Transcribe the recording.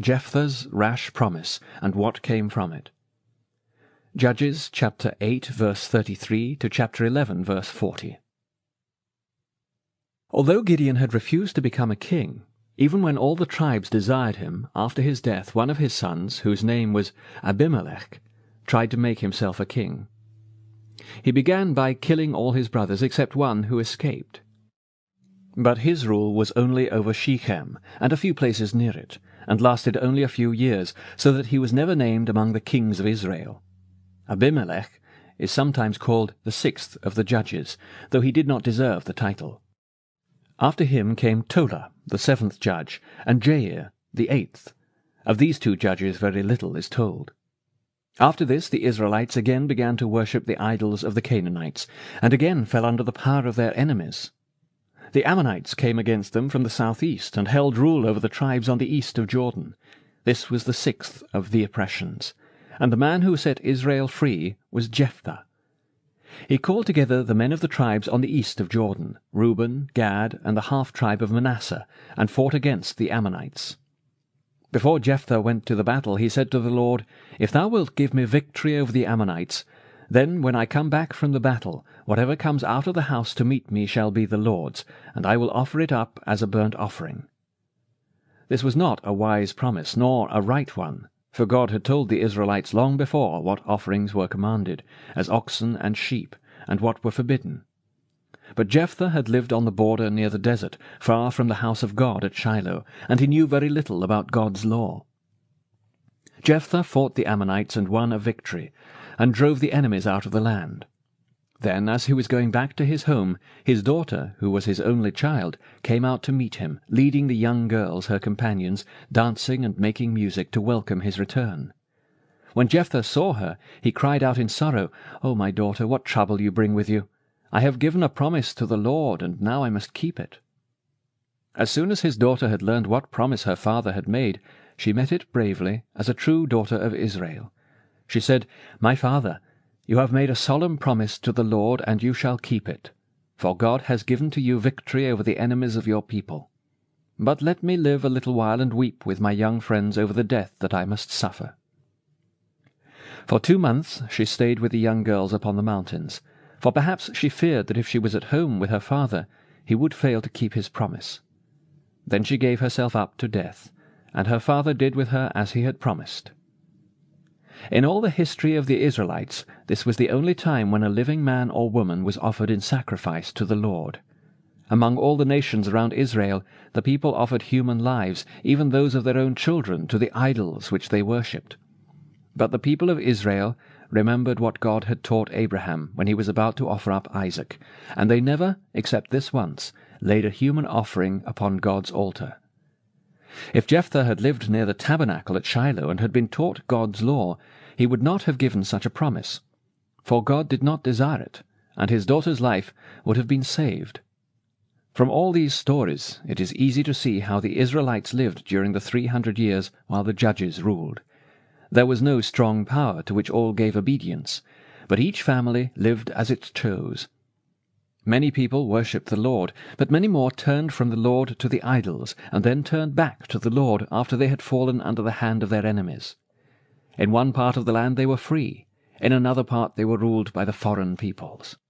Jephthah's rash promise, and what came from it. Judges chapter 8, verse 33 to chapter 11, verse 40. Although Gideon had refused to become a king, even when all the tribes desired him, after his death one of his sons, whose name was Abimelech, tried to make himself a king. He began by killing all his brothers except one who escaped. But his rule was only over Shechem and a few places near it, and lasted only a few years, so that he was never named among the kings of Israel. Abimelech is sometimes called the sixth of the judges, though he did not deserve the title. After him came Tola, the seventh judge, and Jair, the eighth. Of these two judges very little is told. After this the Israelites again began to worship the idols of the Canaanites, and again fell under the power of their enemies. The Ammonites came against them from the southeast, and held rule over the tribes on the east of Jordan. This was the sixth of the oppressions, and the man who set Israel free was Jephthah. He called together the men of the tribes on the east of Jordan, Reuben, Gad, and the half-tribe of Manasseh, and fought against the Ammonites. Before Jephthah went to the battle, he said to the Lord, "If thou wilt give me victory over the Ammonites, then when I come back from the battle, whatever comes out of the house to meet me shall be the Lord's, and I will offer it up as a burnt offering." This was not a wise promise, nor a right one, for God had told the Israelites long before what offerings were commanded, as oxen and sheep, and what were forbidden. But Jephthah had lived on the border near the desert, far from the house of God at Shiloh, and he knew very little about God's law. Jephthah fought the Ammonites and won a victory, and drove the enemies out of the land. Then, as he was going back to his home, his daughter, who was his only child, came out to meet him, leading the young girls, her companions, dancing and making music to welcome his return. When Jephthah saw her, he cried out in sorrow, "O my daughter, what trouble you bring with you! I have given a promise to the Lord, and now I must keep it." As soon as his daughter had learned what promise her father had made, she met it bravely, as a true daughter of Israel. She said, "My father, you have made a solemn promise to the Lord, and you shall keep it. For God has given to you victory over the enemies of your people. But let me live a little while and weep with my young friends over the death that I must suffer." For 2 months she stayed with the young girls upon the mountains, for perhaps she feared that if she was at home with her father, he would fail to keep his promise. Then she gave herself up to death, and her father did with her as he had promised. In all the history of the Israelites, this was the only time when a living man or woman was offered in sacrifice to the Lord. Among all the nations around Israel, the people offered human lives, even those of their own children, to the idols which they worshipped. But the people of Israel remembered what God had taught Abraham when he was about to offer up Isaac, and they never, except this once, laid a human offering upon God's altar. If Jephthah had lived near the tabernacle at Shiloh and had been taught God's law, he would not have given such a promise, for God did not desire it, and his daughter's life would have been saved. From all these stories it is easy to see how the Israelites lived during the 300 years while the judges ruled. There was no strong power to which all gave obedience, but each family lived as it chose. Many people worshipped the Lord, but many more turned from the Lord to the idols, and then turned back to the Lord after they had fallen under the hand of their enemies. In one part of the land they were free, in another part they were ruled by the foreign peoples.